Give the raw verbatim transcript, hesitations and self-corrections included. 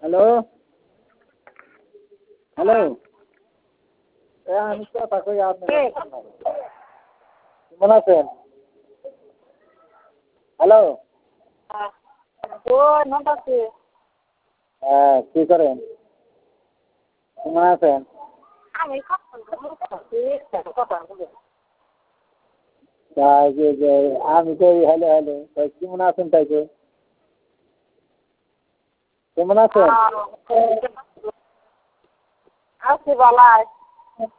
Hello hello আমি কথা কই আপনি কেমন আছেন? হ্যালো হ্যাঁ কী করেন? কেমন আছেন? তাই যে যে আমি তো হ্যালো হ্যালো তাই কেমন আছেন তাই তো কেমন আছেন? আছি বালাই